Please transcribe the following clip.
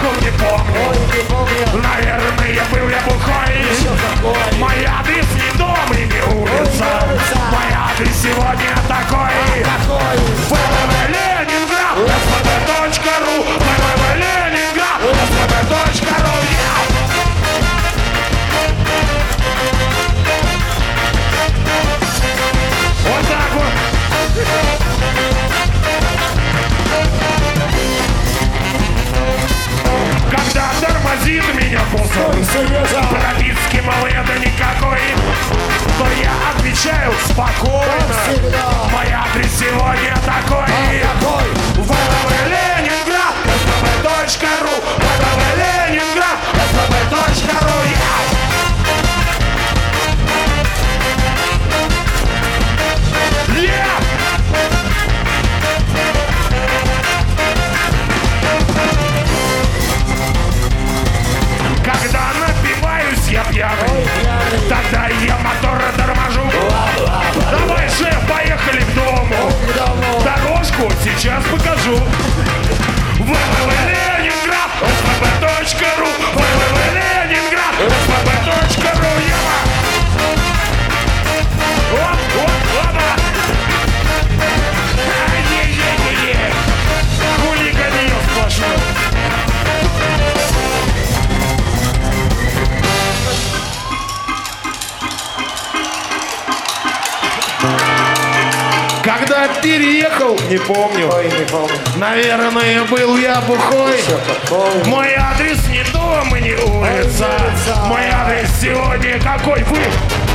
ехал, не помню. Наверное, был я бухой. Мой адрес не дом и не улица. Мой адрес сегодня такой. www.Ленинград, spb.ru, www.Ленинград, spb.ru. Вот так вот. Когда тормозит меня бусом, прописки, мол, это никакой, то я отвечаю спокойно. Мой адрес сегодня такой. www.Ленинград, spb.ru, www.Ленинград, spb.ru. Когда напиваюсь я пьяный, тогда я мотора торможу. Давай, шеф, поехали к дому. Дорожку сейчас покажу. www.Ленинград, spb.ru, www.Ленинград, spb.ru. Опа! Хулиганье сплошное. Когда переехал, не помню. Наверное, был я бухой. Мой адрес не дом и не улица. Мой адрес сегодня какой? Вы